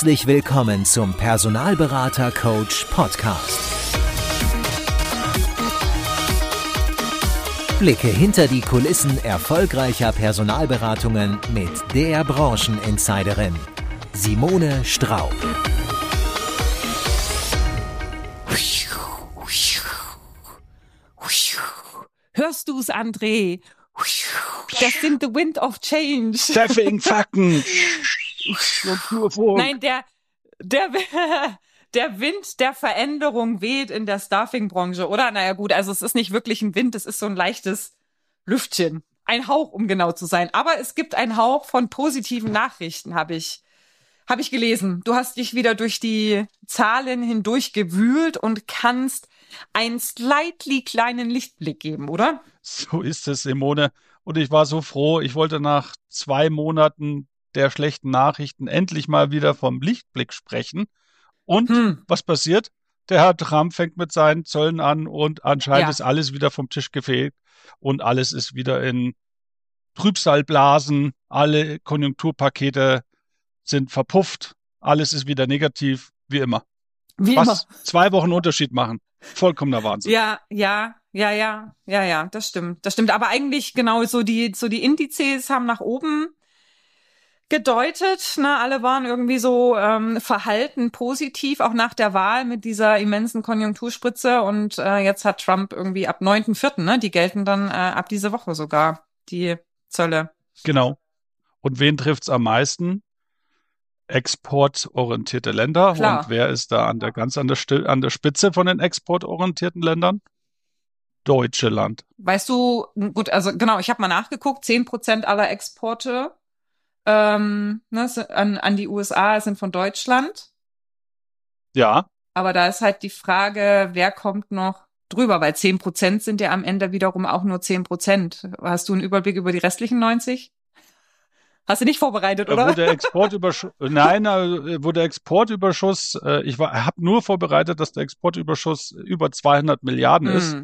Herzlich willkommen zum Personalberater Coach Podcast. Blicke hinter die Kulissen erfolgreicher Personalberatungen mit der Brancheninsiderin Simone Straub. Hörst du's, André? Das sind the wind of change. Staffing, Fakten. Nein, der Wind der Veränderung weht in der Staffing-Branche, oder? Naja gut, also es ist nicht wirklich ein Wind, es ist so ein leichtes Lüftchen. Ein Hauch, um genau zu sein. Aber es gibt einen Hauch von positiven Nachrichten, habe ich gelesen. Du hast dich wieder durch die Zahlen hindurch gewühlt und kannst einen slightly kleinen Lichtblick geben, oder? So ist es, Simone. Und ich war so froh, ich wollte nach 2 Monaten der schlechten Nachrichten endlich mal wieder vom Lichtblick sprechen. Und was passiert? Der Herr Trump fängt mit seinen Zöllen an und anscheinend ist alles wieder vom Tisch gefegt und alles ist wieder in Trübsalblasen. Alle Konjunkturpakete sind verpufft. Alles ist wieder negativ, wie immer. Was 2 Wochen Unterschied machen. Vollkommener Wahnsinn. Ja, das stimmt. Aber eigentlich genau so die Indizes haben nach oben gedeutet, ne? Alle waren irgendwie so verhalten positiv, auch nach der Wahl mit dieser immensen Konjunkturspritze und jetzt hat Trump irgendwie ab 9.4., ne? Die gelten dann ab diese Woche sogar, die Zölle. Genau. Und wen trifft's am meisten? Exportorientierte Länder. Klar. Und wer ist da an der Spitze von den exportorientierten Ländern? Deutschland. Weißt du, gut, also genau, ich habe mal nachgeguckt, 10% aller Exporte an die USA sind von Deutschland. Ja. Aber da ist halt die Frage, wer kommt noch drüber, weil 10% sind ja am Ende wiederum auch nur 10%. Hast du einen Überblick über die restlichen 90? Hast du nicht vorbereitet, oder? Wo der Exportüberschuss, ich habe nur vorbereitet, dass der Exportüberschuss über 200 Milliarden ist.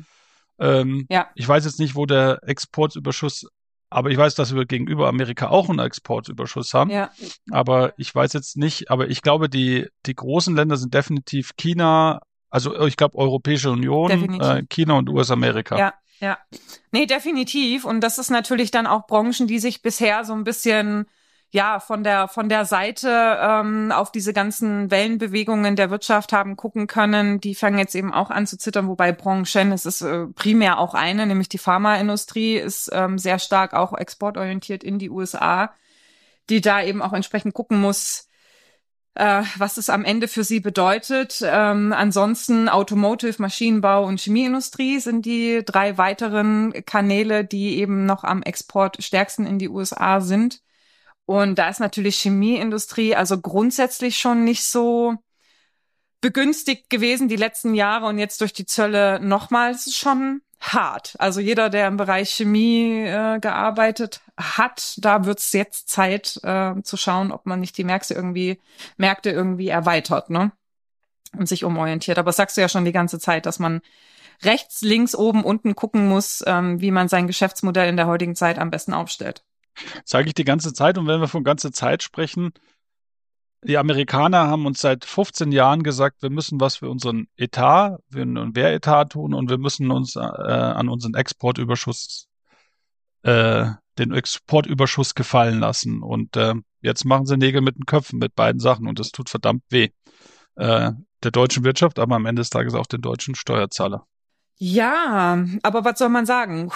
Ich weiß jetzt nicht, wo der Exportüberschuss, aber ich weiß, dass wir gegenüber Amerika auch einen Exportüberschuss haben. Ja. Aber ich weiß jetzt nicht, aber ich glaube, die großen Länder sind definitiv China, also ich glaube Europäische Union, China und US-Amerika. Ja. Nee, definitiv. Und das ist natürlich dann auch Branchen, die sich bisher so ein bisschen von der Seite auf diese ganzen Wellenbewegungen der Wirtschaft haben gucken können. Die fangen jetzt eben auch an zu zittern, wobei Branchen, es ist primär auch eine, nämlich die Pharmaindustrie, ist sehr stark auch exportorientiert in die USA, die da eben auch entsprechend gucken muss, was es am Ende für sie bedeutet. Ansonsten Automotive, Maschinenbau und Chemieindustrie sind die 3 weiteren Kanäle, die eben noch am Export stärksten in die USA sind. Und da ist natürlich Chemieindustrie also grundsätzlich schon nicht so begünstigt gewesen die letzten Jahre und jetzt durch die Zölle nochmals schon hart. Also jeder, der im Bereich Chemie gearbeitet hat, da wird's jetzt Zeit zu schauen, ob man nicht die Märkte irgendwie erweitert, ne? Und sich umorientiert. Aber das sagst du ja schon die ganze Zeit, dass man rechts, links, oben, unten gucken muss, wie man sein Geschäftsmodell in der heutigen Zeit am besten aufstellt. Sage ich die ganze Zeit. Und wenn wir von ganze Zeit sprechen, die Amerikaner haben uns seit 15 Jahren gesagt, wir müssen was für unseren Etat, für einen Wehretat tun und wir müssen uns an unseren Exportüberschuss, den Exportüberschuss gefallen lassen. Und jetzt machen sie Nägel mit den Köpfen mit beiden Sachen und das tut verdammt weh. Der deutschen Wirtschaft, aber am Ende des Tages auch den deutschen Steuerzahler. Ja, aber was soll man sagen?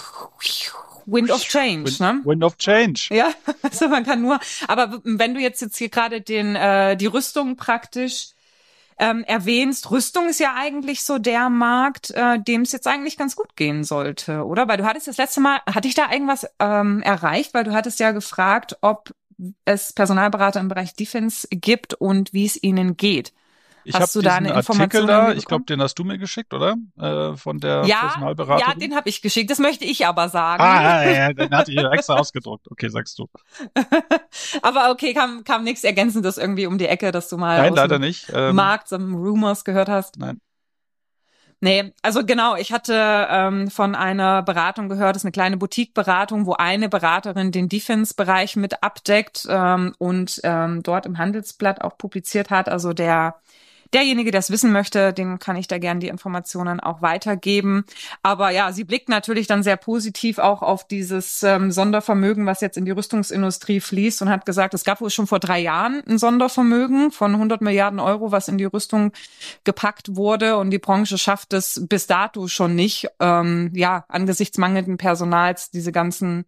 Wind of Change, ne? Wind of Change. Ja, also man kann nur, aber wenn du jetzt hier gerade die Rüstung praktisch erwähnst, Rüstung ist ja eigentlich so der Markt, dem es jetzt eigentlich ganz gut gehen sollte, oder? Weil du hattest das letzte Mal, hatte ich da irgendwas erreicht? Weil du hattest ja gefragt, ob es Personalberater im Bereich Defense gibt und wie es ihnen geht. Ich habe diesen Artikel da, ich glaube, den hast du mir geschickt, oder? Von der Personalberaterin. Ja, den habe ich geschickt. Das möchte ich aber sagen. Ja, den hatte ich extra ausgedruckt. Okay, sagst du. Aber okay, kam nichts Ergänzendes irgendwie um die Ecke, dass du mal Nein, leider nicht. Markt, some Rumors gehört hast? Nein. Nee, also genau, ich hatte von einer Beratung gehört, das ist eine kleine Boutique-Beratung, wo eine Beraterin den Defense-Bereich mit abdeckt und dort im Handelsblatt auch publiziert hat. Also derjenige, der es wissen möchte, dem kann ich da gerne die Informationen auch weitergeben. Aber ja, sie blickt natürlich dann sehr positiv auch auf dieses Sondervermögen, was jetzt in die Rüstungsindustrie fließt und hat gesagt, es gab wohl schon vor 3 Jahren ein Sondervermögen von 100 Milliarden Euro, was in die Rüstung gepackt wurde und die Branche schafft es bis dato schon nicht, angesichts mangelnden Personals diese ganzen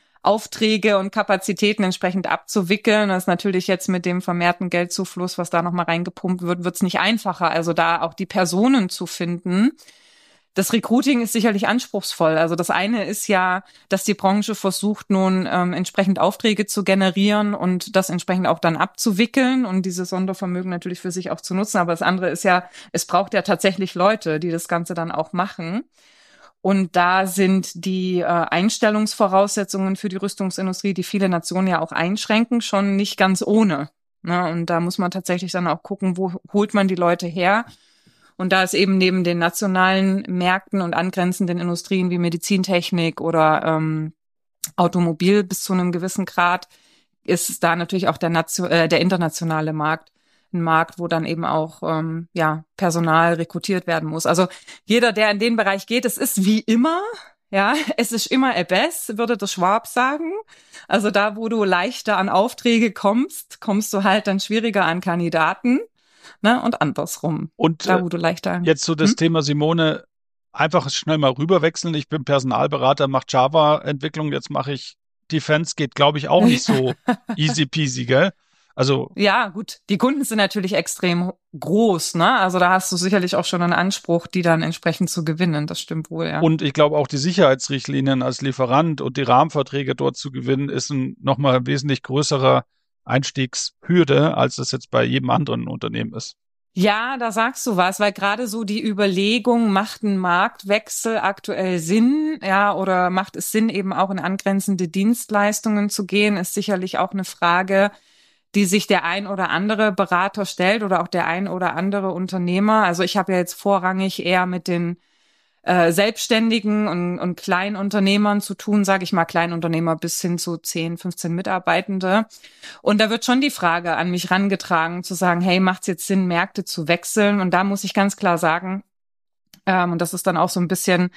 Aufträge und Kapazitäten entsprechend abzuwickeln. Das ist natürlich jetzt mit dem vermehrten Geldzufluss, was da nochmal reingepumpt wird, wird es nicht einfacher. Also da auch die Personen zu finden. Das Recruiting ist sicherlich anspruchsvoll. Also das eine ist ja, dass die Branche versucht, nun entsprechend Aufträge zu generieren und das entsprechend auch dann abzuwickeln und diese Sondervermögen natürlich für sich auch zu nutzen. Aber das andere ist ja, es braucht ja tatsächlich Leute, die das Ganze dann auch machen. Und da sind die Einstellungsvoraussetzungen für die Rüstungsindustrie, die viele Nationen ja auch einschränken, schon nicht ganz ohne. Ne? Und da muss man tatsächlich dann auch gucken, wo holt man die Leute her. Und da ist eben neben den nationalen Märkten und angrenzenden Industrien wie Medizintechnik oder Automobil bis zu einem gewissen Grad, ist da natürlich auch der internationale Markt ein Markt, wo dann eben auch Personal rekrutiert werden muss. Also jeder, der in den Bereich geht, es ist wie immer, ja, es ist immer best, würde der Schwab sagen. Also da, wo du leichter an Aufträge kommst, kommst du halt dann schwieriger an Kandidaten, ne, und andersrum. Und da, wo du leichter jetzt so das Thema, Simone, einfach schnell mal rüberwechseln. Ich bin Personalberater, mache Java-Entwicklung, jetzt mache ich Defense, geht, glaube ich, auch nicht so easy peasy, gell? Also ja, gut, die Kunden sind natürlich extrem groß, ne? Also da hast du sicherlich auch schon einen Anspruch, die dann entsprechend zu gewinnen. Das stimmt wohl, ja. Und ich glaube auch die Sicherheitsrichtlinien als Lieferant und die Rahmenverträge dort zu gewinnen, ist nochmal ein wesentlich größerer Einstiegshürde, als es jetzt bei jedem anderen Unternehmen ist. Ja, da sagst du was, weil gerade so die Überlegung, macht ein Marktwechsel aktuell Sinn, ja, oder macht es Sinn, eben auch in angrenzende Dienstleistungen zu gehen, ist sicherlich auch eine Frage, die sich der ein oder andere Berater stellt oder auch der ein oder andere Unternehmer. Also ich habe ja jetzt vorrangig eher mit den Selbstständigen und Kleinunternehmern zu tun, sage ich mal, Kleinunternehmer bis hin zu 10, 15 Mitarbeitende. Und da wird schon die Frage an mich rangetragen, zu sagen, hey, macht es jetzt Sinn, Märkte zu wechseln? Und da muss ich ganz klar sagen, und das ist dann auch so ein bisschen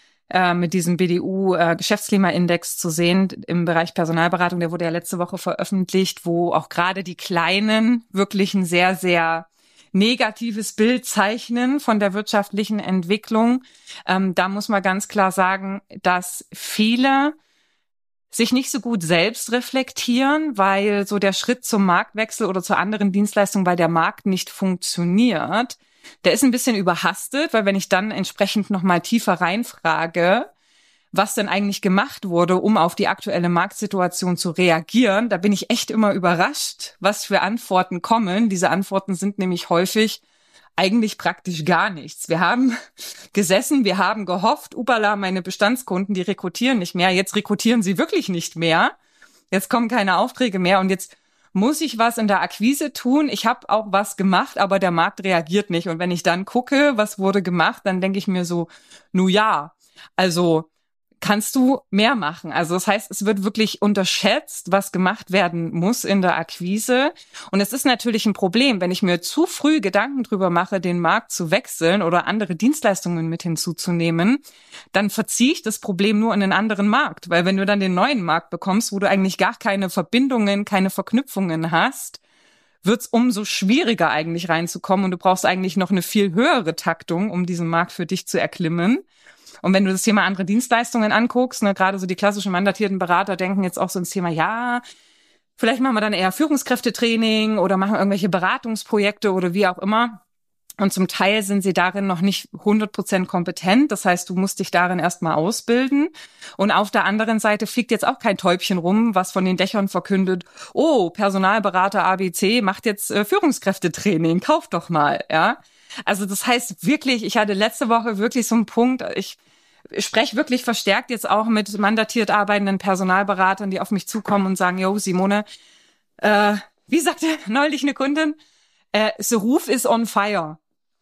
mit diesem BDU-Geschäftsklimaindex zu sehen im Bereich Personalberatung, der wurde ja letzte Woche veröffentlicht, wo auch gerade die Kleinen wirklich ein sehr, sehr negatives Bild zeichnen von der wirtschaftlichen Entwicklung. Da muss man ganz klar sagen, dass viele sich nicht so gut selbst reflektieren, weil so der Schritt zum Marktwechsel oder zu anderen Dienstleistungen, weil der Markt nicht funktioniert, der ist ein bisschen überhastet, weil wenn ich dann entsprechend nochmal tiefer reinfrage, was denn eigentlich gemacht wurde, um auf die aktuelle Marktsituation zu reagieren, da bin ich echt immer überrascht, was für Antworten kommen. Diese Antworten sind nämlich häufig eigentlich praktisch gar nichts. Wir haben gesessen, wir haben gehofft, upala, meine Bestandskunden, die rekrutieren nicht mehr. Jetzt rekrutieren sie wirklich nicht mehr. Jetzt kommen keine Aufträge mehr und jetzt muss ich was in der Akquise tun. Ich habe auch was gemacht, aber der Markt reagiert nicht. Und wenn ich dann gucke, was wurde gemacht, dann denke ich mir so, nu ja, also kannst du mehr machen. Also das heißt, es wird wirklich unterschätzt, was gemacht werden muss in der Akquise. Und es ist natürlich ein Problem, wenn ich mir zu früh Gedanken drüber mache, den Markt zu wechseln oder andere Dienstleistungen mit hinzuzunehmen, dann verziehe ich das Problem nur in einen anderen Markt. Weil wenn du dann den neuen Markt bekommst, wo du eigentlich gar keine Verbindungen, keine Verknüpfungen hast, wird's umso schwieriger eigentlich reinzukommen. Und du brauchst eigentlich noch eine viel höhere Taktung, um diesen Markt für dich zu erklimmen. Und wenn du das Thema andere Dienstleistungen anguckst, ne, gerade so die klassischen mandatierten Berater denken jetzt auch so ins Thema, ja, vielleicht machen wir dann eher Führungskräftetraining oder machen irgendwelche Beratungsprojekte oder wie auch immer. Und zum Teil sind sie darin noch nicht 100% kompetent. Das heißt, du musst dich darin erstmal ausbilden. Und auf der anderen Seite fliegt jetzt auch kein Täubchen rum, was von den Dächern verkündet, oh, Personalberater ABC macht jetzt Führungskräftetraining, kauf doch mal, ja. Also das heißt wirklich, ich hatte letzte Woche wirklich so einen Punkt, ich spreche wirklich verstärkt jetzt auch mit mandatiert arbeitenden Personalberatern, die auf mich zukommen und sagen, yo, Simone, wie sagte neulich eine Kundin, the roof is on fire.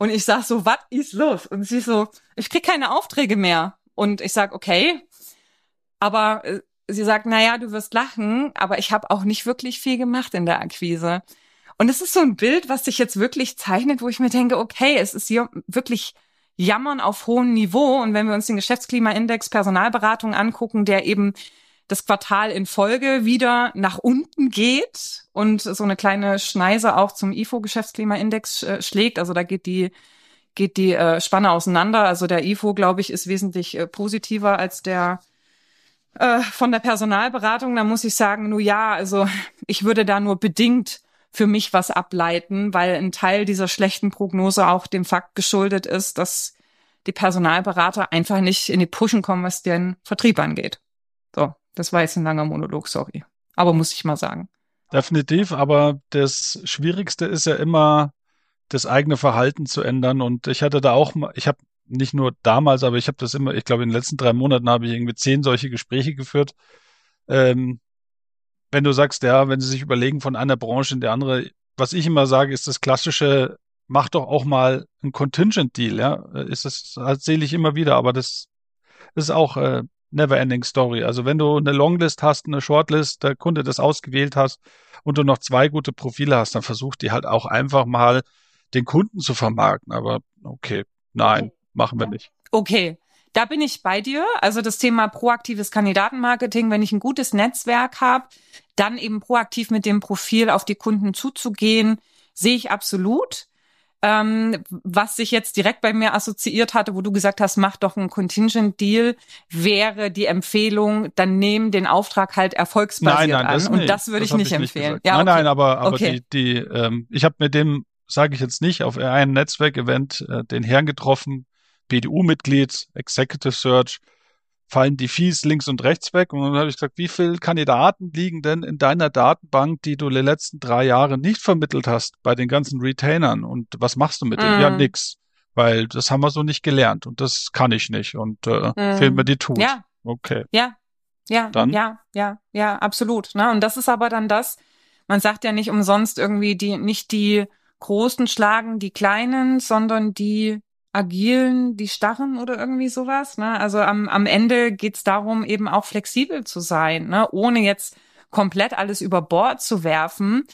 Und ich sag so, was ist los? Und sie so, ich krieg keine Aufträge mehr. Und ich sag, okay. Aber sie sagt, naja, du wirst lachen, aber ich habe auch nicht wirklich viel gemacht in der Akquise. Und es ist so ein Bild, was sich jetzt wirklich zeichnet, wo ich mir denke, okay, es ist hier wirklich Jammern auf hohem Niveau. Und wenn wir uns den Geschäftsklimaindex Personalberatung angucken, der eben das Quartal in Folge wieder nach unten geht und so eine kleine Schneise auch zum IFO-Geschäftsklimaindex schlägt. Also da geht die Spanne auseinander. Also der IFO, glaube ich, ist wesentlich positiver als der von der Personalberatung. Da muss ich sagen, nur ja, also ich würde da nur bedingt für mich was ableiten, weil ein Teil dieser schlechten Prognose auch dem Fakt geschuldet ist, dass die Personalberater einfach nicht in die Pushen kommen, was den Vertrieb angeht. So, das war jetzt ein langer Monolog, sorry. Aber muss ich mal sagen. Definitiv, aber das Schwierigste ist ja immer, das eigene Verhalten zu ändern. Und ich hatte da auch mal, ich habe nicht nur damals, aber ich habe das immer, ich glaube in den letzten 3 Monaten habe ich irgendwie 10 solche Gespräche geführt. Wenn du sagst, ja, wenn sie sich überlegen von einer Branche in die andere, was ich immer sage, ist das klassische, mach doch auch mal einen Contingent Deal, ja. Ist das erzähle ich immer wieder, aber das ist auch never ending story. Also wenn du eine Longlist hast, eine Shortlist, der Kunde das ausgewählt hast und du noch 2 gute Profile hast, dann versuch die halt auch einfach mal den Kunden zu vermarkten. Aber okay, nein, machen wir nicht. Okay, da bin ich bei dir. Also das Thema proaktives Kandidatenmarketing, wenn ich ein gutes Netzwerk habe, dann eben proaktiv mit dem Profil auf die Kunden zuzugehen, sehe ich absolut. Was sich jetzt direkt bei mir assoziiert hatte, wo du gesagt hast, mach doch einen Contingent Deal, wäre die Empfehlung, dann nehmen den Auftrag halt erfolgsbasiert an. Und das würde ich nicht empfehlen. Ja, okay. Nein, aber okay. Ich habe mit dem, sage ich jetzt nicht, auf einem Netzwerkevent den Herrn getroffen, BDU-Mitglied, Executive Search, fallen die Fees links und rechts weg. Und dann habe ich gesagt, wie viele Kandidaten liegen denn in deiner Datenbank, die du die letzten 3 Jahre nicht vermittelt hast bei den ganzen Retainern? Und was machst du mit denen? Ja, nix. Weil das haben wir so nicht gelernt und das kann ich nicht. Und fehlen mir die Tools. Ja. Okay. Ja, dann? Ja, absolut. Ne? Und das ist aber dann das, man sagt ja nicht umsonst irgendwie, nicht die Großen schlagen die Kleinen, sondern die Agilen, die Starren oder irgendwie sowas. Ne? Also am Ende geht's darum, eben auch flexibel zu sein, ne? Ohne jetzt komplett alles über Bord zu werfen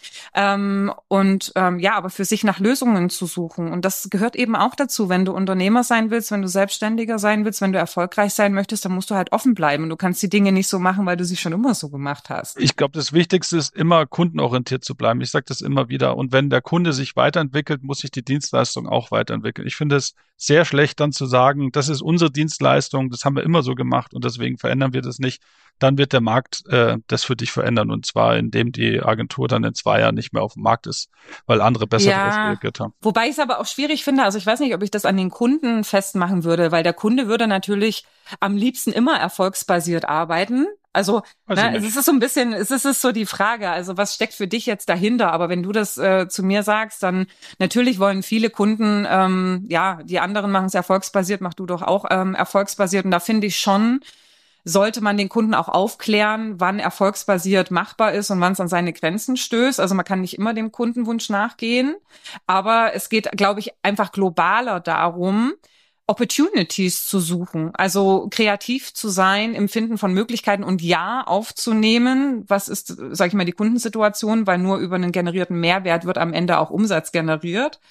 aber für sich nach Lösungen zu suchen. Und das gehört eben auch dazu, wenn du Unternehmer sein willst, wenn du Selbstständiger sein willst, wenn du erfolgreich sein möchtest, dann musst du halt offen bleiben. Du kannst die Dinge nicht so machen, weil du sie schon immer so gemacht hast. Ich glaube, das Wichtigste ist immer kundenorientiert zu bleiben. Ich sage das immer wieder. Und wenn der Kunde sich weiterentwickelt, muss sich die Dienstleistung auch weiterentwickeln. Ich finde es sehr schlecht, dann zu sagen, das ist unsere Dienstleistung, das haben wir immer so gemacht und deswegen verändern wir das nicht. Dann wird der Markt das für dich verändern und zwar indem die Agentur dann in 2 Jahren nicht mehr auf dem Markt ist, weil andere besser darauf reagiert haben. Wobei ich es aber auch schwierig finde, also ich weiß nicht, ob ich das an den Kunden festmachen würde, weil der Kunde würde natürlich am liebsten immer erfolgsbasiert arbeiten. Also es ist so ein bisschen, es ist so die Frage, also was steckt für dich jetzt dahinter? Aber wenn du das zu mir sagst, dann natürlich wollen viele Kunden, die anderen machen es erfolgsbasiert, mach du doch auch erfolgsbasiert. Und da finde ich schon, sollte man den Kunden auch aufklären, wann erfolgsbasiert machbar ist und wann es an seine Grenzen stößt. Also man kann nicht immer dem Kundenwunsch nachgehen, aber es geht, glaube ich, einfach globaler darum, Opportunities zu suchen, also kreativ zu sein im Finden von Möglichkeiten und aufzunehmen, was ist, sage ich mal, die Kundensituation, weil nur über einen generierten Mehrwert wird am Ende auch Umsatz generiert.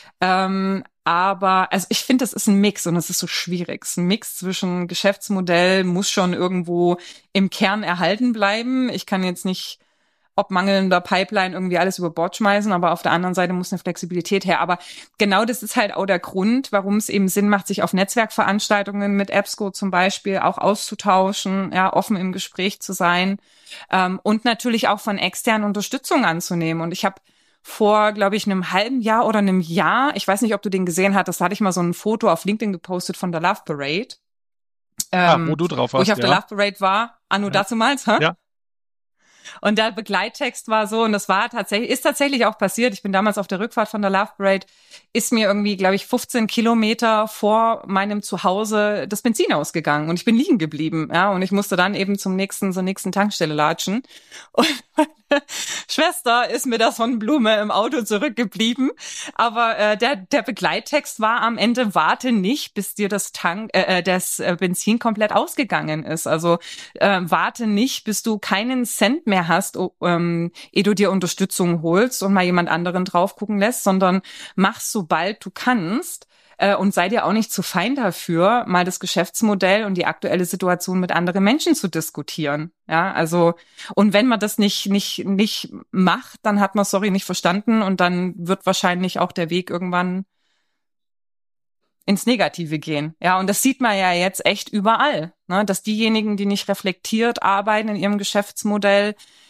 Aber also ich finde, das ist ein Mix und es ist so schwierig. Es ist ein Mix zwischen Geschäftsmodell, muss schon irgendwo im Kern erhalten bleiben. Ich kann jetzt nicht ob mangelnder Pipeline irgendwie alles über Bord schmeißen, aber auf der anderen Seite muss eine Flexibilität her. Aber genau das ist halt auch der Grund, warum es eben Sinn macht, sich auf Netzwerkveranstaltungen mit EBSCO zum Beispiel auch auszutauschen, offen im Gespräch zu sein und natürlich auch von externen Unterstützung anzunehmen. Und ich habe vor, glaube ich, einem halben Jahr oder einem Jahr, ich weiß nicht, ob du den gesehen hattest, da hatte ich mal so ein Foto auf LinkedIn gepostet von der Love Parade. Wo du drauf warst, wo ich auf der Love Parade war, dazumals, Ja. Und der Begleittext war so, und das ist tatsächlich auch passiert. Ich bin damals auf der Rückfahrt von der Love Parade, ist mir irgendwie, glaube ich, 15 Kilometer vor meinem Zuhause das Benzin ausgegangen und ich bin liegen geblieben, und ich musste dann eben zur nächsten Tankstelle latschen. Und meine Laster ist mit der Sonnenblume im Auto zurückgeblieben. Aber der Begleittext war am Ende: Warte nicht, bis dir das Benzin komplett ausgegangen ist. Also warte nicht, bis du keinen Cent mehr hast, ehe du dir Unterstützung holst und mal jemand anderen drauf gucken lässt, sondern mach's, sobald du kannst. Und sei dir auch nicht zu fein dafür, mal das Geschäftsmodell und die aktuelle Situation mit anderen Menschen zu diskutieren. Ja, also, und wenn man das nicht macht, dann hat man, nicht verstanden, und dann wird wahrscheinlich auch der Weg irgendwann ins Negative gehen. Ja, und das sieht man ja jetzt echt überall, ne, dass diejenigen, die nicht reflektiert arbeiten in ihrem Geschäftsmodell,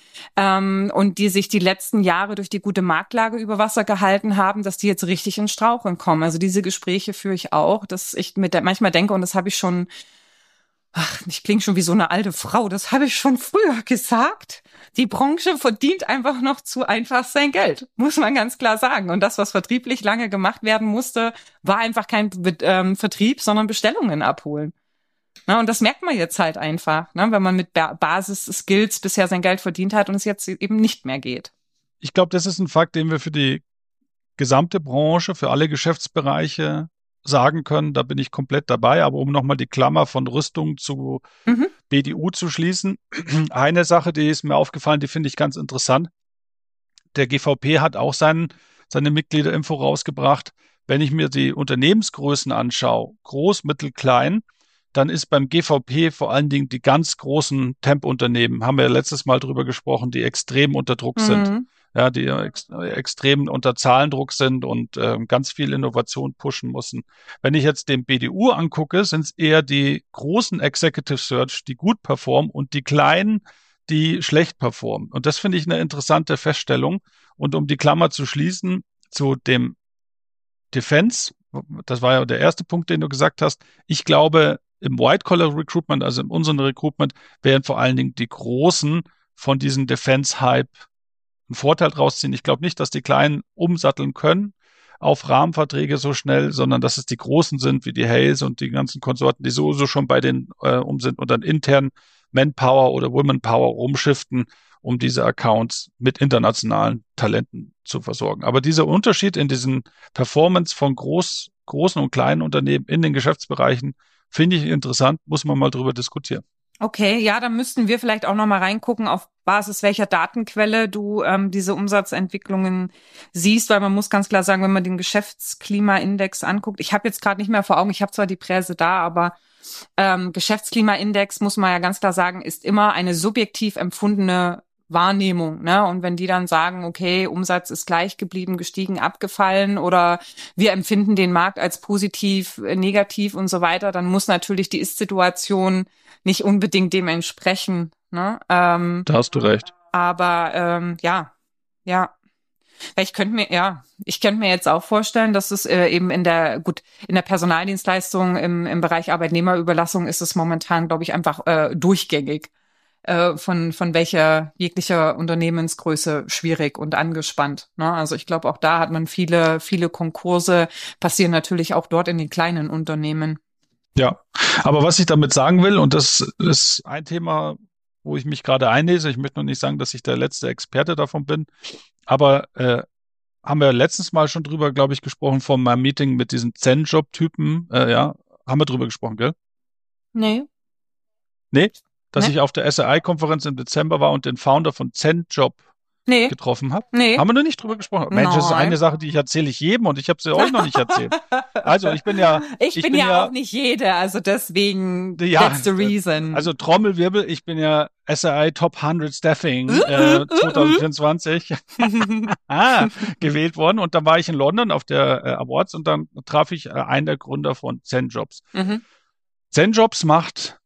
und die sich die letzten Jahre durch die gute Marktlage über Wasser gehalten haben, dass die jetzt richtig ins Straucheln kommen. Also diese Gespräche führe ich auch, dass ich manchmal denke, und das habe ich schon, ich klinge schon wie so eine alte Frau, das habe ich schon früher gesagt. Die Branche verdient einfach noch zu einfach sein Geld, muss man ganz klar sagen. Und das, was vertrieblich lange gemacht werden musste, war einfach kein Vertrieb, sondern Bestellungen abholen. Na, und das merkt man jetzt halt einfach, ne, wenn man mit Basis-Skills bisher sein Geld verdient hat und es jetzt eben nicht mehr geht. Ich glaube, das ist ein Fakt, den wir für die gesamte Branche, für alle Geschäftsbereiche sagen können. Da bin ich komplett dabei. Aber um nochmal die Klammer von Rüstung zu BDU zu schließen, eine Sache, die ist mir aufgefallen, die finde ich ganz interessant. Der GVP hat auch seine Mitgliederinfo rausgebracht. Wenn ich mir die Unternehmensgrößen anschaue, groß, mittel, klein, dann ist beim GVP vor allen Dingen die ganz großen Temp-Unternehmen, haben wir ja letztes Mal drüber gesprochen, die extrem unter Druck sind. Ja, die extrem unter Zahlendruck sind und ganz viel Innovation pushen müssen. Wenn ich jetzt den BDU angucke, sind es eher die großen Executive Search, die gut performen, und die kleinen, die schlecht performen. Und das finde ich eine interessante Feststellung. Und um die Klammer zu schließen, zu dem Defense, das war ja der erste Punkt, den du gesagt hast. Ich glaube, im White-Collar-Recruitment, also in unserem Recruitment, werden vor allen Dingen die Großen von diesem Defense-Hype einen Vorteil draus ziehen. Ich glaube nicht, dass die Kleinen umsatteln können auf Rahmenverträge so schnell, sondern dass es die Großen sind, wie die Hayes und die ganzen Konsorten, die sowieso schon bei den sind und dann intern Manpower oder Womenpower rumschiften, um diese Accounts mit internationalen Talenten zu versorgen. Aber dieser Unterschied in diesen Performance von großen und kleinen Unternehmen in den Geschäftsbereichen finde ich interessant, muss man mal drüber diskutieren. Okay, ja, dann müssten wir vielleicht auch noch mal reingucken, auf Basis welcher Datenquelle du diese Umsatzentwicklungen siehst, weil man muss ganz klar sagen, wenn man den Geschäftsklimaindex anguckt, ich habe jetzt gerade nicht mehr vor Augen, ich habe zwar die Präse da, aber Geschäftsklimaindex, muss man ja ganz klar sagen, ist immer eine subjektiv empfundene Wahrnehmung, ne? Und wenn die dann sagen, okay, Umsatz ist gleich geblieben, gestiegen, abgefallen, oder wir empfinden den Markt als positiv, negativ und so weiter, dann muss natürlich die Ist-Situation nicht unbedingt dem entsprechen, ne? Da hast du recht. Aber ja. Weil ich könnte mir jetzt auch vorstellen, dass es eben in der Personaldienstleistung im Bereich Arbeitnehmerüberlassung ist es momentan, glaube ich, einfach durchgängig von jeglicher Unternehmensgröße schwierig und angespannt. Ne? Also ich glaube, auch da hat man viele Konkurse, passieren natürlich auch dort in den kleinen Unternehmen. Ja, aber was ich damit sagen will, und das ist ein Thema, wo ich mich gerade einlese, ich möchte noch nicht sagen, dass ich der letzte Experte davon bin, aber haben wir letztes Mal schon drüber, glaube ich, gesprochen, von meinem Meeting mit diesen Zen-Job-Typen, haben wir drüber gesprochen, gell? Nee? Dass ich auf der SRI-Konferenz im Dezember war und den Founder von Zen-Job getroffen habe? Nee. Haben wir noch nicht drüber gesprochen? Mensch, das ist eine Sache, die erzähle ich jedem, und ich habe sie euch noch nicht erzählt. Also ich bin ja auch nicht jede, also deswegen, that's the reason. Also Trommelwirbel, ich bin ja SRI Top 100 Staffing 2024 gewählt worden, und dann war ich in London auf der Awards, und dann traf ich einen der Gründer von Zen-Jobs. Zen-Jobs macht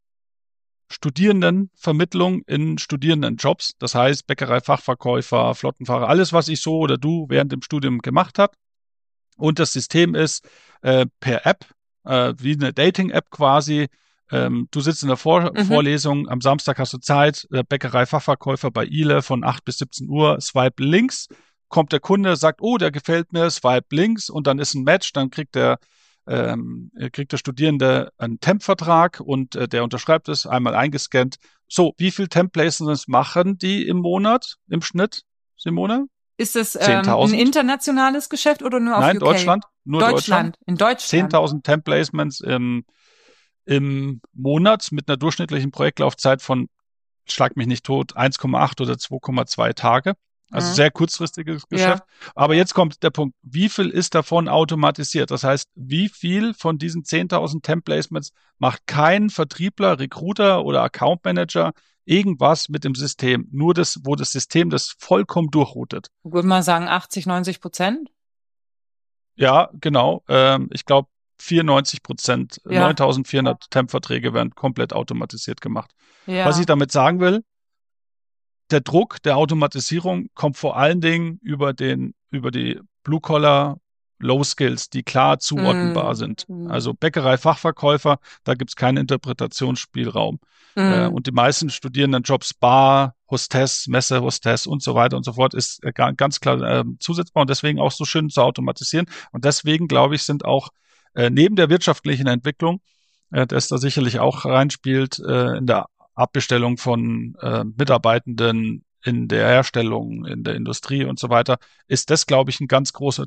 Studierendenvermittlung in Studierendenjobs, das heißt Bäckerei, Fachverkäufer, Flottenfahrer, alles, was ich so oder du während dem Studium gemacht hat. Und das System ist per App, wie eine Dating-App quasi. Du sitzt in der Vorlesung, am Samstag hast du Zeit, Bäckerei, Fachverkäufer bei Ile von 8 bis 17 Uhr, swipe links, kommt der Kunde, sagt, oh, der gefällt mir, swipe links, und dann ist ein Match, dann kriegt der Studierende einen Temp-Vertrag, und der unterschreibt es, einmal eingescannt. So, wie viel Temp-Placements machen die im Monat im Schnitt? Simone? Ist es ein 10.000? internationales Geschäft oder nur auf Nein, UK? Deutschland. Nur Deutschland. In Deutschland. 10.000 Temp-Placements im Monat mit einer durchschnittlichen Projektlaufzeit von, schlag mich nicht tot, 1,8 oder 2,2 Tage. Also sehr kurzfristiges Geschäft. Ja. Aber jetzt kommt der Punkt. Wie viel ist davon automatisiert? Das heißt, wie viel von diesen 10.000 Temp-Placements macht kein Vertriebler, Recruiter oder Account Manager irgendwas mit dem System? Nur das, wo das System das vollkommen durchroutet. Ich würde mal sagen 80-90%. Ja, genau. Ich glaube 94%, Ja. 9.400 Temp-Verträge werden komplett automatisiert gemacht. Ja. Was ich damit sagen will, der Druck der Automatisierung kommt vor allen Dingen über die Blue-Collar Low Skills, die klar zuordnenbar sind. Also Bäckerei-Fachverkäufer, da gibt's keinen Interpretationsspielraum. Und die meisten studierenden Jobs, Bar, Hostess, Messe-Hostess und so weiter und so fort, ist ganz klar zusetzbar und deswegen auch so schön zu automatisieren. Und deswegen, glaube ich, sind auch neben der wirtschaftlichen Entwicklung, das da sicherlich auch reinspielt, in der Abbestellung von Mitarbeitenden in der Herstellung, in der Industrie und so weiter, ist das, glaube ich, ein ganz großer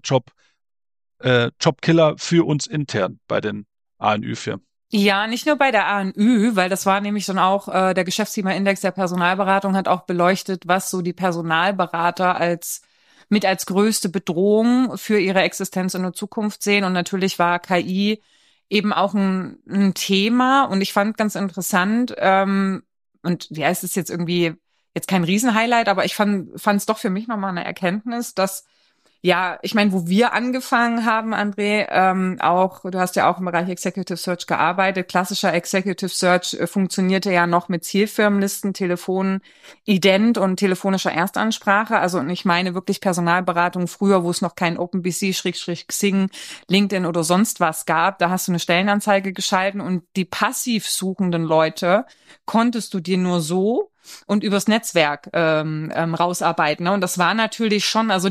Jobkiller für uns intern bei den ANÜ-Firmen. Ja, nicht nur bei der ANÜ, weil das war nämlich dann auch, der Geschäftsklima-Index der Personalberatung hat auch beleuchtet, was so die Personalberater als größte Bedrohung für ihre Existenz in der Zukunft sehen. Und natürlich war KI eben auch ein Thema. Und ich fand ganz interessant, und ja, es ist jetzt irgendwie jetzt kein Riesenhighlight, aber ich fand es doch für mich nochmal eine Erkenntnis, dass ja, ich meine, wo wir angefangen haben, André, auch, du hast ja auch im Bereich Executive Search gearbeitet. Klassischer Executive Search funktionierte ja noch mit Zielfirmenlisten, Telefonident und telefonischer Erstansprache. Also, und ich meine wirklich Personalberatung früher, wo es noch kein OpenBC-Xing, LinkedIn oder sonst was gab. Da hast du eine Stellenanzeige geschalten und die passiv suchenden Leute konntest du dir nur so und übers Netzwerk rausarbeiten. Ne? Und das war natürlich schon, also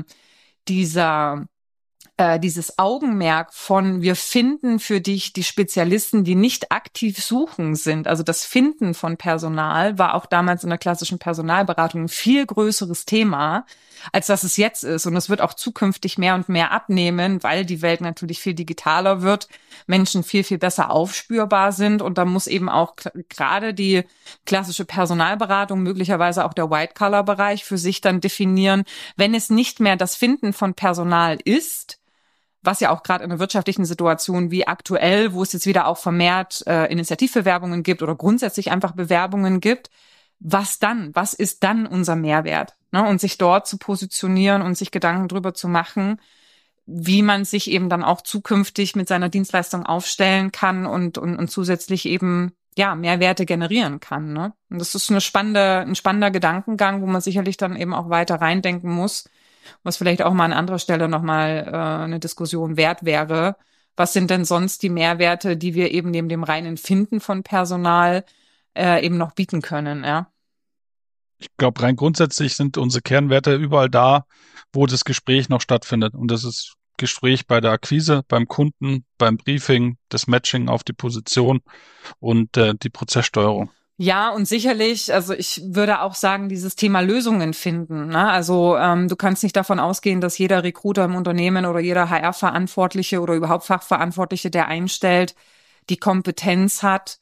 dieses Augenmerk von wir finden für dich die Spezialisten, die nicht aktiv suchen sind. Also das Finden von Personal war auch damals in der klassischen Personalberatung ein viel größeres Thema, als das es jetzt ist. Und es wird auch zukünftig mehr und mehr abnehmen, weil die Welt natürlich viel digitaler wird, Menschen viel, viel besser aufspürbar sind. Und da muss eben auch gerade die klassische Personalberatung, möglicherweise auch der White-Collar-Bereich für sich dann definieren, wenn es nicht mehr das Finden von Personal ist, was ja auch gerade in einer wirtschaftlichen Situation wie aktuell, wo es jetzt wieder auch vermehrt Initiativbewerbungen gibt oder grundsätzlich einfach Bewerbungen gibt, was dann? Was ist dann unser Mehrwert? Ne? Und sich dort zu positionieren und sich Gedanken drüber zu machen, wie man sich eben dann auch zukünftig mit seiner Dienstleistung aufstellen kann und zusätzlich eben ja Mehrwerte generieren kann. Ne? Und das ist ein spannender Gedankengang, wo man sicherlich dann eben auch weiter reindenken muss, was vielleicht auch mal an anderer Stelle nochmal eine Diskussion wert wäre. Was sind denn sonst die Mehrwerte, die wir eben neben dem reinen Finden von Personal eben noch bieten können, ja? Ich glaube, rein grundsätzlich sind unsere Kernwerte überall da, wo das Gespräch noch stattfindet. Und das ist Gespräch bei der Akquise, beim Kunden, beim Briefing, das Matching auf die Position und die Prozesssteuerung. Ja, und sicherlich, also ich würde auch sagen, dieses Thema Lösungen finden. Ne? Also du kannst nicht davon ausgehen, dass jeder Recruiter im Unternehmen oder jeder HR-Verantwortliche oder überhaupt Fachverantwortliche, der einstellt, die Kompetenz hat,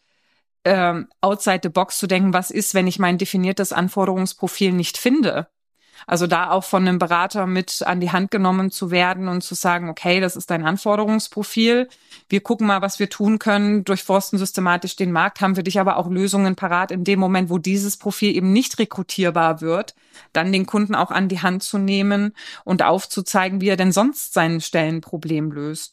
outside the box zu denken, was ist, wenn ich mein definiertes Anforderungsprofil nicht finde? Also da auch von einem Berater mit an die Hand genommen zu werden und zu sagen, okay, das ist dein Anforderungsprofil. Wir gucken mal, was wir tun können, durchforsten systematisch den Markt, haben für dich aber auch Lösungen parat in dem Moment, wo dieses Profil eben nicht rekrutierbar wird, dann den Kunden auch an die Hand zu nehmen und aufzuzeigen, wie er denn sonst sein Stellenproblem löst.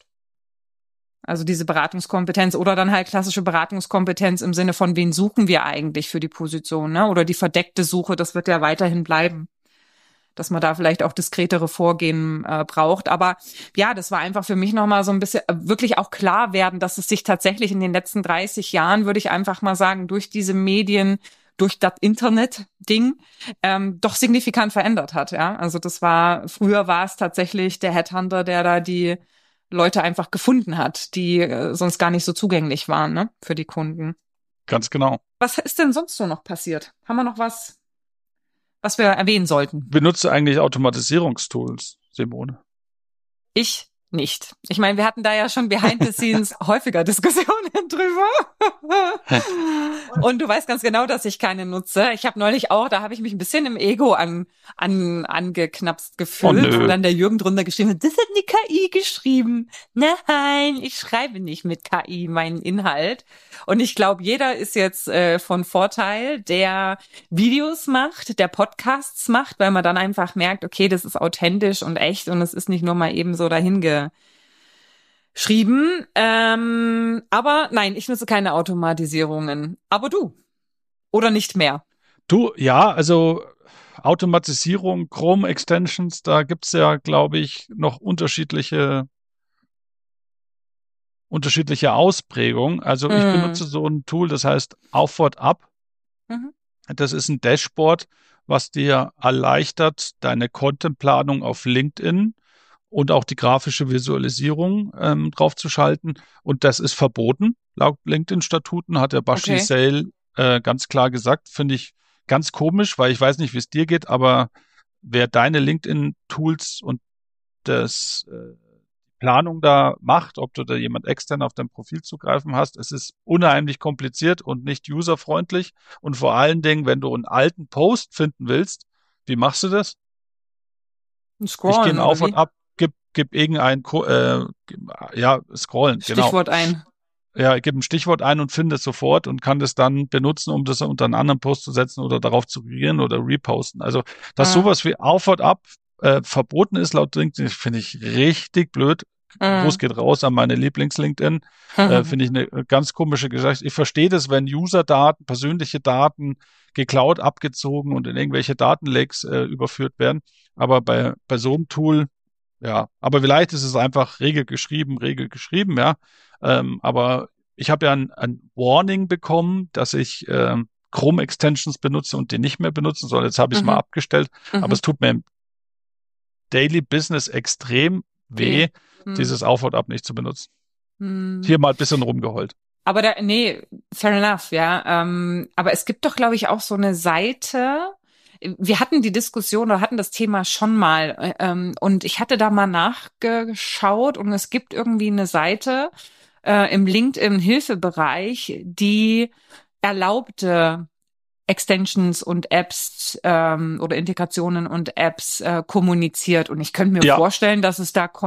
Also diese Beratungskompetenz oder dann halt klassische Beratungskompetenz im Sinne von, wen suchen wir eigentlich für die Position, ne? Oder die verdeckte Suche, das wird ja weiterhin bleiben. Dass man da vielleicht auch diskretere Vorgehen braucht. Aber ja, das war einfach für mich nochmal so ein bisschen wirklich auch klar werden, dass es sich tatsächlich in den letzten 30 Jahren, würde ich einfach mal sagen, durch diese Medien, durch das Internet-Ding doch signifikant verändert hat. Ja, also früher war es tatsächlich der Headhunter, der da die Leute einfach gefunden hat, die sonst gar nicht so zugänglich waren, ne, für die Kunden. Ganz genau. Was ist denn sonst so noch passiert? Haben wir noch was was wir erwähnen sollten? Benutze eigentlich Automatisierungstools, Simone? Ich nicht. Ich meine, wir hatten da ja schon behind the scenes häufiger Diskussionen drüber. Und du weißt ganz genau, dass ich keine nutze. Ich habe neulich auch, da habe ich mich ein bisschen im Ego angeknapst gefühlt, wo dann der Jürgen drunter geschrieben hat, das hat eine KI geschrieben. Nein, ich schreibe nicht mit KI meinen Inhalt. Und ich glaube, jeder ist jetzt von Vorteil, der Videos macht, der Podcasts macht, weil man dann einfach merkt, okay, das ist authentisch und echt und es ist nicht nur mal eben so dahin geschrieben. Aber nein, ich nutze keine Automatisierungen. Aber du? Oder nicht mehr? Du, ja, also Automatisierung, Chrome-Extensions, da gibt's ja, glaube ich, noch unterschiedliche Ausprägungen. Also ich benutze so ein Tool, das heißt Aufward Up. Mhm. Das ist ein Dashboard, was dir erleichtert, deine Contentplanung auf LinkedIn und auch die grafische Visualisierung draufzuschalten. Und das ist verboten. Laut LinkedIn-Statuten hat der Bashir Sale ganz klar gesagt. Finde ich ganz komisch, weil ich weiß nicht, wie es dir geht, aber wer deine LinkedIn-Tools und das Planung da macht, ob du da jemand extern auf dein Profil zugreifen hast. Es ist unheimlich kompliziert und nicht userfreundlich. Und vor allen Dingen, wenn du einen alten Post finden willst, wie machst du das? Scrollen, ich gehe auf und ab, gib irgendein, scrollen, Stichwort ein. Ja, ich gebe ein Stichwort ein und finde es sofort und kann das dann benutzen, um das unter einen anderen Post zu setzen oder darauf zu reagieren oder reposten. Also, dass sowas wie auf und ab verboten ist laut LinkedIn, finde ich richtig blöd. Gruß geht raus an meine Lieblings-LinkedIn. Finde ich eine ganz komische Geschichte. Ich verstehe das, wenn User-Daten, persönliche Daten geklaut, abgezogen und in irgendwelche Datenlakes überführt werden. Aber bei so einem Tool, ja, aber vielleicht ist es einfach Regel geschrieben, ja. Aber ich habe ja ein Warning bekommen, dass ich Chrome-Extensions benutze und die nicht mehr benutzen soll. Jetzt habe ich es mal abgestellt. Aber es tut mir im Daily Business extrem weh, dieses Auf-und-Ab nicht zu benutzen. Hier mal ein bisschen rumgeheult. Aber fair enough, ja. Aber es gibt doch, glaube ich, auch so eine Seite. Wir hatten die Diskussion oder hatten das Thema schon mal. Und ich hatte da mal nachgeschaut und es gibt irgendwie eine Seite im LinkedIn-Hilfebereich, die erlaubte Extensions und Apps oder Integrationen und Apps kommuniziert. Und ich könnte mir vorstellen, dass es da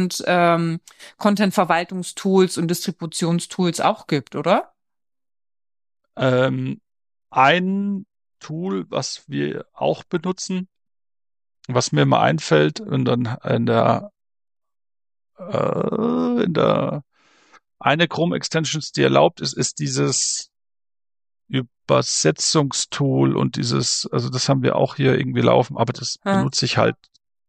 Content-Verwaltungstools und Distributionstools auch gibt, oder? Ein Tool, was wir auch benutzen, was mir immer einfällt, und dann in der eine Chrome-Extensions, die erlaubt ist dieses Übersetzungstool und also das haben wir auch hier irgendwie laufen, aber das benutze ich halt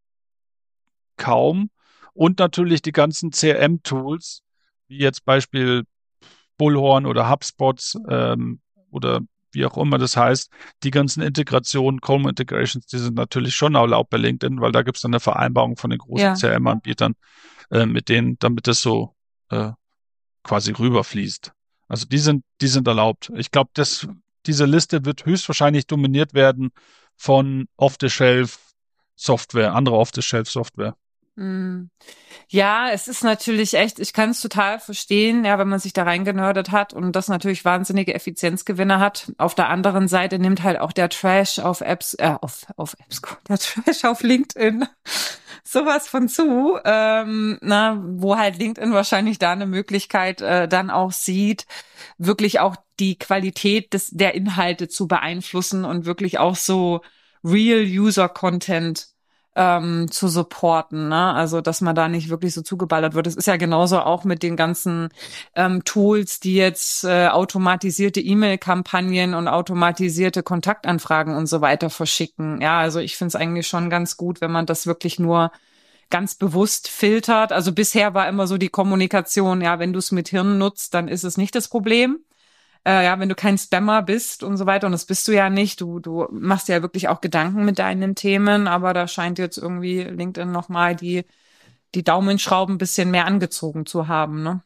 kaum. Und natürlich die ganzen CRM-Tools, wie jetzt Beispiel Bullhorn oder HubSpot oder wie auch immer das heißt, die ganzen Integrationen, Chrome Integrations, die sind natürlich schon erlaubt bei LinkedIn, weil da gibt es dann eine Vereinbarung von den großen CRM-Anbietern mit denen, damit das so quasi rüberfließt. Also die sind erlaubt. Ich glaube, diese Liste wird höchstwahrscheinlich dominiert werden von Off-the-Shelf-Software, andere Off-the-Shelf-Software. Ja, es ist natürlich echt, ich kann es total verstehen, ja, wenn man sich da reingenördet hat und das natürlich wahnsinnige Effizienzgewinne hat. Auf der anderen Seite nimmt halt auch der Trash auf Apps, der Trash auf LinkedIn sowas von zu, wo halt LinkedIn wahrscheinlich da eine Möglichkeit dann auch sieht, wirklich auch die Qualität der Inhalte zu beeinflussen und wirklich auch so Real-User-Content zu supporten, ne? Also, dass man da nicht wirklich so zugeballert wird. Es ist ja genauso auch mit den ganzen Tools, die jetzt automatisierte E-Mail-Kampagnen und automatisierte Kontaktanfragen und so weiter verschicken. Ja, also ich finde es eigentlich schon ganz gut, wenn man das wirklich nur ganz bewusst filtert. Also bisher war immer so die Kommunikation, ja, wenn du es mit Hirn nutzt, dann ist es nicht das Problem. Wenn du kein Spammer bist und so weiter, und das bist du ja nicht, du machst ja wirklich auch Gedanken mit deinen Themen, aber da scheint jetzt irgendwie LinkedIn nochmal die Daumenschrauben ein bisschen mehr angezogen zu haben, ne?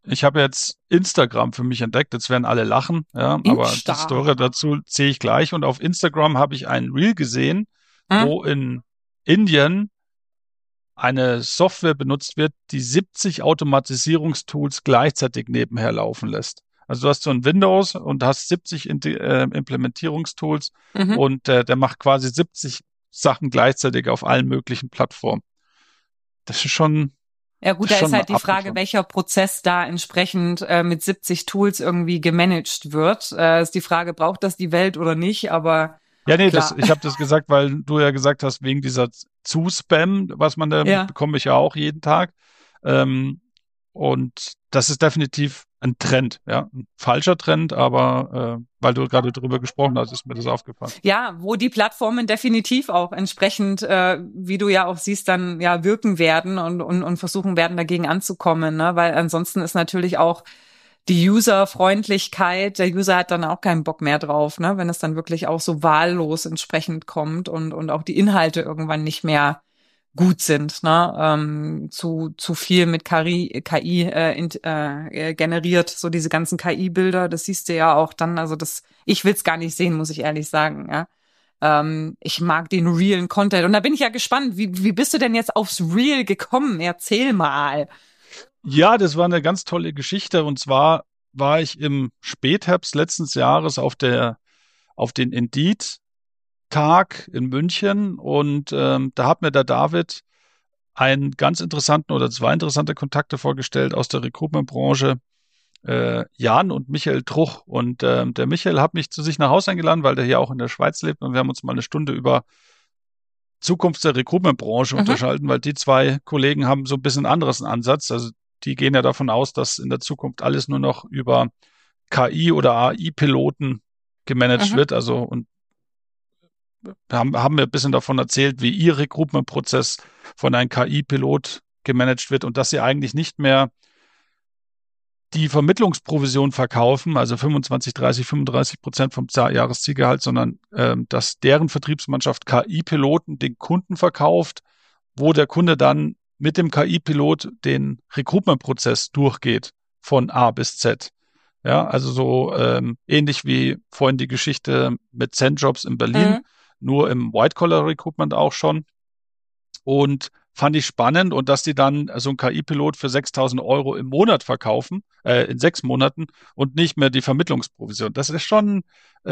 Ich habe jetzt Instagram für mich entdeckt. Jetzt werden alle lachen, ja, aber die Story dazu sehe ich gleich. Und auf Instagram habe ich ein Reel gesehen, wo in Indien eine Software benutzt wird, die 70 Automatisierungstools gleichzeitig nebenher laufen lässt. Also du hast so ein Windows und hast 70 Implementierungstools und der macht quasi 70 Sachen gleichzeitig auf allen möglichen Plattformen. Das ist schon. Ja gut, da ist halt die Frage, welcher Prozess da entsprechend mit 70 Tools irgendwie gemanagt wird. Ist die Frage, braucht das die Welt oder nicht? Aber ja, nee, ich habe das gesagt, weil du ja gesagt hast, wegen dieser Zu-Spam, was man da bekomme ich ja auch jeden Tag. Und das ist definitiv ein Trend, ja, ein falscher Trend, aber weil du gerade drüber gesprochen hast, ist mir das aufgefallen. Ja, wo die Plattformen definitiv auch entsprechend, wie du ja auch siehst, dann ja wirken werden und versuchen werden, dagegen anzukommen, ne? Weil ansonsten ist natürlich auch die User-Freundlichkeit, der User hat dann auch keinen Bock mehr drauf, ne? Wenn es dann wirklich auch so wahllos entsprechend kommt und auch die Inhalte irgendwann nicht mehr gut sind, ne? Zu viel mit KI generiert, so diese ganzen KI-Bilder, das siehst du ja auch dann, also ich will's gar nicht sehen, muss ich ehrlich sagen, ja. Ich mag den realen Content und da bin ich ja gespannt, wie bist du denn jetzt aufs Reel gekommen? Erzähl mal. Ja, das war eine ganz tolle Geschichte und zwar war ich im Spätherbst letzten Jahres auf den Indeed-Tag in München und da hat mir der David einen ganz interessanten oder zwei interessante Kontakte vorgestellt aus der Recruitment-Branche, Jan und Michael Truch. Und der Michael hat mich zu sich nach Hause eingeladen, weil der hier auch in der Schweiz lebt und wir haben uns mal eine Stunde über Zukunft der Recruitment-Branche unterhalten, weil die zwei Kollegen haben so ein bisschen anderes Ansatz. Also die gehen ja davon aus, dass in der Zukunft alles nur noch über KI oder AI-Piloten gemanagt wird. Also und haben mir ein bisschen davon erzählt, wie ihr Recruitment-Prozess von einem KI-Pilot gemanagt wird und dass sie eigentlich nicht mehr die Vermittlungsprovision verkaufen, also 25, 30, 35% vom Jahreszielgehalt, sondern dass deren Vertriebsmannschaft KI-Piloten den Kunden verkauft, wo der Kunde dann mit dem KI-Pilot den Recruitment-Prozess durchgeht von A bis Z. Ja, also so ähnlich wie vorhin die Geschichte mit ZenJobs in Berlin, nur im White-Collar-Recruitment auch schon. Und fand ich spannend und dass die dann so einen KI-Pilot für 6.000 Euro im Monat verkaufen, in 6 Monaten und nicht mehr die Vermittlungsprovision. Das ist schon,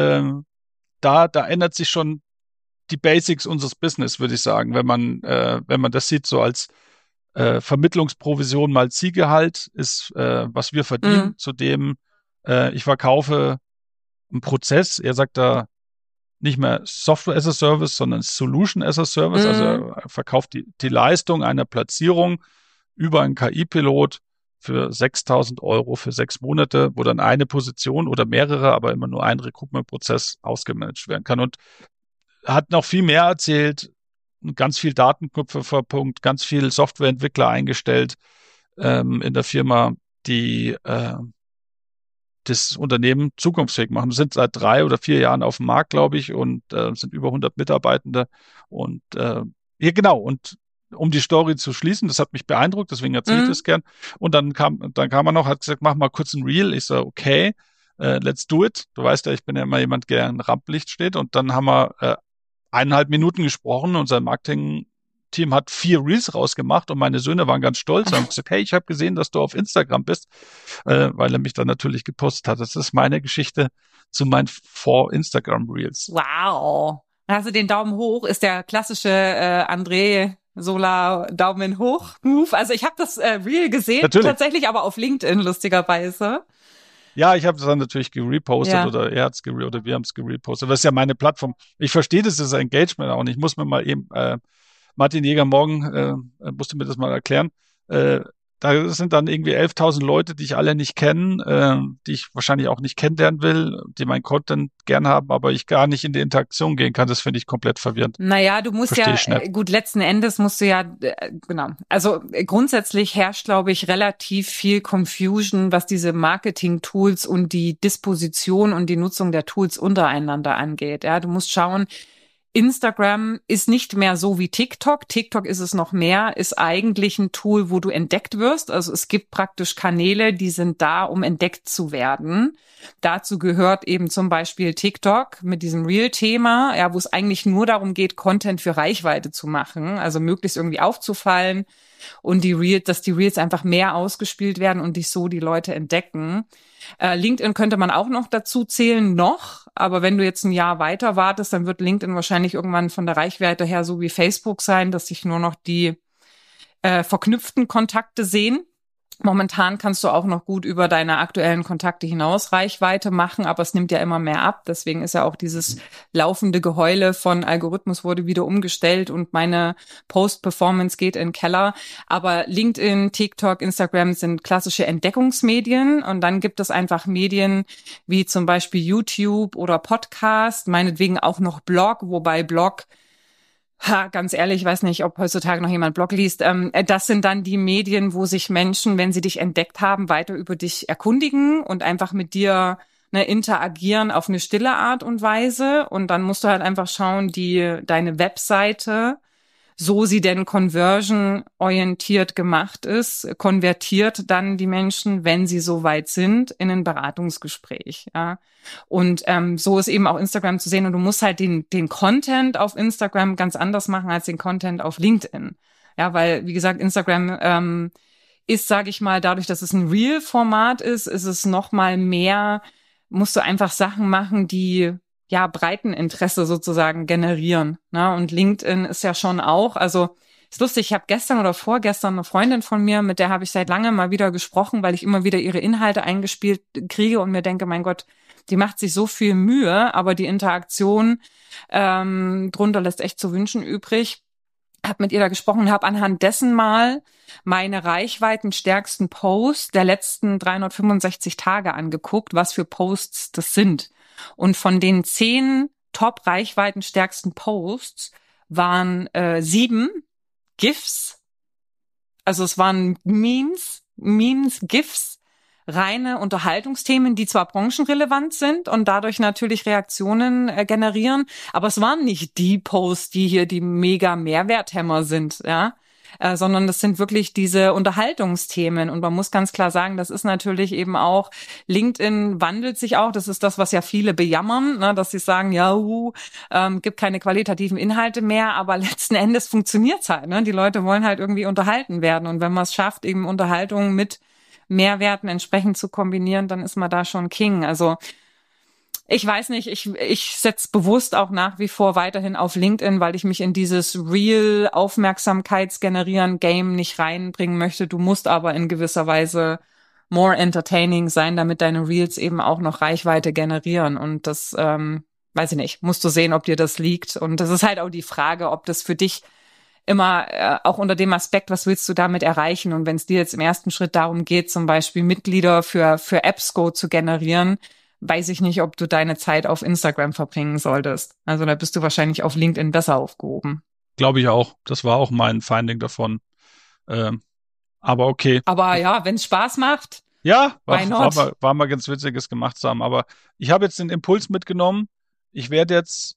da ändert sich schon die Basics unseres Business, würde ich sagen, wenn man das sieht so als Vermittlungsprovision mal Zielgehalt ist, was wir verdienen, zudem ich verkaufe einen Prozess, er sagt da nicht mehr Software as a Service, sondern Solution as a Service. Also er verkauft die Leistung einer Platzierung über einen KI-Pilot für 6.000 Euro für 6 Monate, wo dann eine Position oder mehrere, aber immer nur ein Recruitment-Prozess ausgemanagt werden kann. Und hat noch viel mehr erzählt, ganz viel Datenknöpfe verpunkt, ganz viel Softwareentwickler eingestellt in der Firma, die das Unternehmen zukunftsfähig machen. Wir sind seit 3 oder 4 Jahren auf dem Markt, glaube ich, und sind über 100 Mitarbeitende. Und ja, genau. Und um die Story zu schließen, das hat mich beeindruckt, deswegen erzähle ich das gern. Und dann kam er noch, hat gesagt, mach mal kurz ein Reel. Ich so, okay, let's do it. Du weißt ja, ich bin ja immer jemand, der in Rampenlicht steht. Und dann haben wir 1,5 Minuten gesprochen. Unser Marketing-Team hat 4 Reels rausgemacht und meine Söhne waren ganz stolz und haben gesagt, hey, ich habe gesehen, dass du auf Instagram bist, weil er mich dann natürlich gepostet hat. Das ist meine Geschichte zu meinen 4 Instagram-Reels. Wow. Also den Daumen hoch ist der klassische André Solar Daumen hoch Move. Also ich habe das Reel gesehen, tatsächlich aber auf LinkedIn lustigerweise. Ja, ich habe das dann natürlich gerepostet oder er hat's oder wir haben es gerepostet. Das ist ja meine Plattform. Ich verstehe das Engagement auch nicht. Ich muss mir mal eben Martin Jäger morgen musste mir das mal erklären. Da sind dann irgendwie 11.000 Leute, die ich alle nicht kenne, die ich wahrscheinlich auch nicht kennenlernen will, die mein Content gern haben, aber ich gar nicht in die Interaktion gehen kann. Das finde ich komplett verwirrend. Naja, du musst gut, letzten Endes musst du genau. Also grundsätzlich herrscht, glaube ich, relativ viel Confusion, was diese Marketing-Tools und die Disposition und die Nutzung der Tools untereinander angeht. Ja, du musst schauen, Instagram ist nicht mehr so wie TikTok. TikTok ist es noch mehr, ist eigentlich ein Tool, wo du entdeckt wirst. Also es gibt praktisch Kanäle, die sind da, um entdeckt zu werden. Dazu gehört eben zum Beispiel TikTok mit diesem Reel-Thema, ja, wo es eigentlich nur darum geht, Content für Reichweite zu machen, also möglichst irgendwie aufzufallen und dass die Reels einfach mehr ausgespielt werden und dich so die Leute entdecken. LinkedIn könnte man auch noch dazu zählen, aber wenn du jetzt ein Jahr weiter wartest, dann wird LinkedIn wahrscheinlich irgendwann von der Reichweite her so wie Facebook sein, dass sich nur noch die verknüpften Kontakte sehen. Momentan kannst du auch noch gut über deine aktuellen Kontakte hinaus Reichweite machen, aber es nimmt ja immer mehr ab. Deswegen ist ja auch dieses laufende Geheule von Algorithmus wurde wieder umgestellt und meine Post-Performance geht in den Keller. Aber LinkedIn, TikTok, Instagram sind klassische Entdeckungsmedien und dann gibt es einfach Medien wie zum Beispiel YouTube oder Podcast, meinetwegen auch noch Blog, wobei Blog ganz ehrlich, ich weiß nicht, ob heutzutage noch jemand Blog liest. Das sind dann die Medien, wo sich Menschen, wenn sie dich entdeckt haben, weiter über dich erkundigen und einfach mit dir interagieren auf eine stille Art und Weise. Und dann musst du halt einfach schauen, deine Webseite, so sie denn conversion-orientiert gemacht ist, konvertiert dann die Menschen, wenn sie so weit sind, in ein Beratungsgespräch. Ja. Und so ist eben auch Instagram zu sehen. Und du musst halt den Content auf Instagram ganz anders machen als den Content auf LinkedIn. Ja, weil, wie gesagt, Instagram ist, sage ich mal, dadurch, dass es ein Reel-Format ist es noch mal mehr, musst du einfach Sachen machen, die ja Breiteninteresse sozusagen generieren. Ne? Und LinkedIn ist ja schon auch, also ist lustig, ich habe gestern oder vorgestern eine Freundin von mir, mit der habe ich seit langem mal wieder gesprochen, weil ich immer wieder ihre Inhalte eingespielt kriege und mir denke, mein Gott, die macht sich so viel Mühe, aber die Interaktion drunter lässt echt zu wünschen übrig. Hab mit ihr da gesprochen und habe anhand dessen mal meine reichweitenstärksten Posts der letzten 365 Tage angeguckt, was für Posts das sind. Und von den 10 top-reichweitenstärksten Posts waren 7 GIFs, also es waren Memes, GIFs, reine Unterhaltungsthemen, die zwar branchenrelevant sind und dadurch natürlich Reaktionen generieren, aber es waren nicht die Posts, die hier die mega Mehrwerthämmer sind, ja. Sondern das sind wirklich diese Unterhaltungsthemen. Und man muss ganz klar sagen, das ist natürlich eben auch, LinkedIn wandelt sich auch. Das ist das, was ja viele bejammern, ne, dass sie sagen, ja, gibt keine qualitativen Inhalte mehr. Aber letzten Endes funktioniert's halt. Ne? Die Leute wollen halt irgendwie unterhalten werden. Und wenn man es schafft, eben Unterhaltung mit Mehrwerten entsprechend zu kombinieren, dann ist man da schon King. Also ich weiß nicht, ich setze bewusst auch nach wie vor weiterhin auf LinkedIn, weil ich mich in dieses Real-Aufmerksamkeitsgenerieren-Game nicht reinbringen möchte. Du musst aber in gewisser Weise more entertaining sein, damit deine Reels eben auch noch Reichweite generieren. Und das, weiß ich nicht, musst du sehen, ob dir das liegt. Und das ist halt auch die Frage, ob das für dich immer auch unter dem Aspekt, was willst du damit erreichen? Und wenn es dir jetzt im ersten Schritt darum geht, zum Beispiel Mitglieder für AppsCo zu generieren, weiß ich nicht, ob du deine Zeit auf Instagram verbringen solltest. Also da bist du wahrscheinlich auf LinkedIn besser aufgehoben. Glaube ich auch. Das war auch mein Finding davon. Aber okay. Aber ja, wenn es Spaß macht, ja, war mal ganz Witziges gemacht zu haben. Aber ich habe jetzt den Impuls mitgenommen. Ich werde jetzt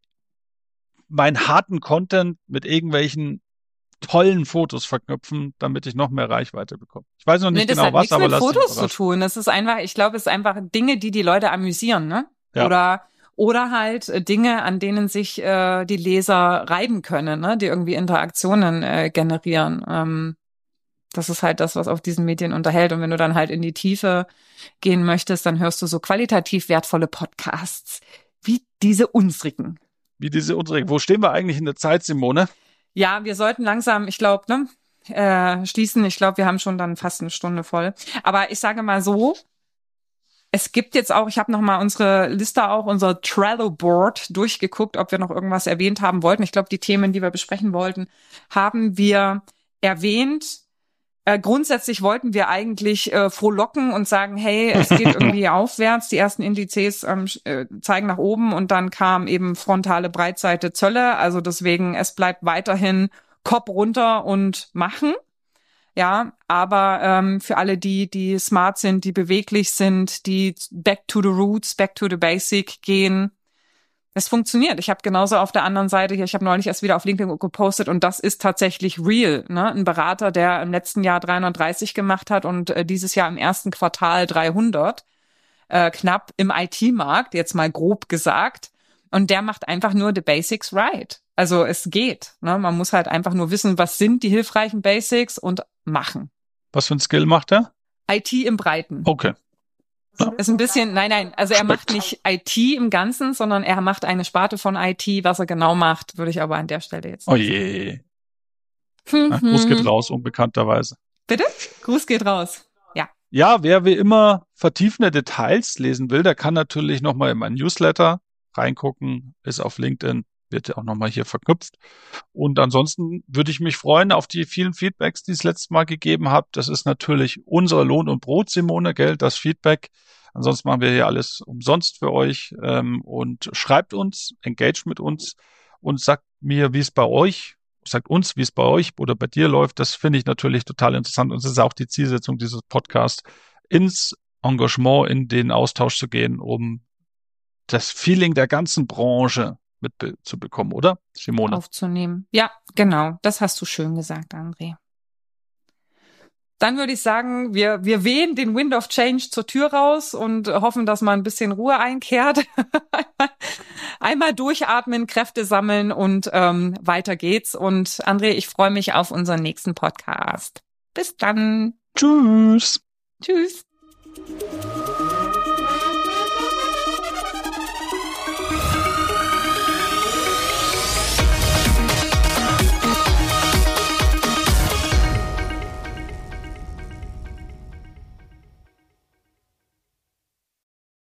meinen harten Content mit irgendwelchen tollen Fotos verknüpfen, damit ich noch mehr Reichweite bekomme. Ich weiß noch nicht genau was, aber lass dich überraschen. Das hat nichts mit Fotos zu tun. Das ist einfach, ich glaube, es ist einfach Dinge, die Leute amüsieren, ne? Ja. Oder halt Dinge, an denen sich die Leser reiben können, ne? Die irgendwie Interaktionen generieren. Das ist halt das, was auf diesen Medien unterhält. Und wenn du dann halt in die Tiefe gehen möchtest, dann hörst du so qualitativ wertvolle Podcasts wie diese unsrigen. Wo stehen wir eigentlich in der Zeit, Simone? Ja, wir sollten langsam, ich glaube, schließen. Ich glaube, wir haben schon dann fast eine Stunde voll. Aber ich sage mal so, es gibt jetzt auch, ich habe noch mal unsere Liste auch, unser Trello-Board durchgeguckt, ob wir noch irgendwas erwähnt haben wollten. Ich glaube, die Themen, die wir besprechen wollten, haben wir erwähnt. Grundsätzlich wollten wir eigentlich frohlocken und sagen, hey, es geht irgendwie aufwärts. Die ersten Indizes zeigen nach oben und dann kam eben frontale Breitseite Zölle. Also deswegen, es bleibt weiterhin Kopf runter und machen. Ja, aber für alle die smart sind, die beweglich sind, die back to the roots, back to the basic gehen, Es funktioniert. Ich habe genauso auf der anderen Seite hier, ich habe neulich erst wieder auf LinkedIn gepostet und das ist tatsächlich real. Ne? Ein Berater, der im letzten Jahr 330 gemacht hat und dieses Jahr im ersten Quartal 300, knapp im IT-Markt, jetzt mal grob gesagt. Und der macht einfach nur the basics right. Also es geht. Ne? Man muss halt einfach nur wissen, was sind die hilfreichen Basics und machen. Was für ein Skill macht er? IT im Breiten. Okay. Ja. Ist ein bisschen, nein, also er macht nicht IT im Ganzen, sondern er macht eine Sparte von IT. Was er genau macht, würde ich aber an der Stelle jetzt nicht sagen. Gruß geht raus, unbekannterweise. Bitte? Gruß geht raus. Ja. Ja, wer wie immer vertiefende Details lesen will, der kann natürlich nochmal in mein Newsletter reingucken, ist auf LinkedIn, wird ja auch nochmal hier verknüpft. Und ansonsten würde ich mich freuen auf die vielen Feedbacks, die es letztes Mal gegeben habt. Das ist natürlich unser Lohn und Brot, Simone, gell, das Feedback. Ansonsten machen wir hier alles umsonst für euch. Und schreibt uns, engage mit uns und sagt mir, wie es bei euch, sagt uns, wie es bei euch oder bei dir läuft. Das finde ich natürlich total interessant. Und es ist auch die Zielsetzung dieses Podcasts, ins Engagement, in den Austausch zu gehen, um das Feeling der ganzen Branche mitzubekommen, oder, Simone? Aufzunehmen. Ja, genau. Das hast du schön gesagt, André. Dann würde ich sagen, wir wehen den Wind of Change zur Tür raus und hoffen, dass mal ein bisschen Ruhe einkehrt. Einmal durchatmen, Kräfte sammeln und weiter geht's. Und André, ich freue mich auf unseren nächsten Podcast. Bis dann. Tschüss. Tschüss.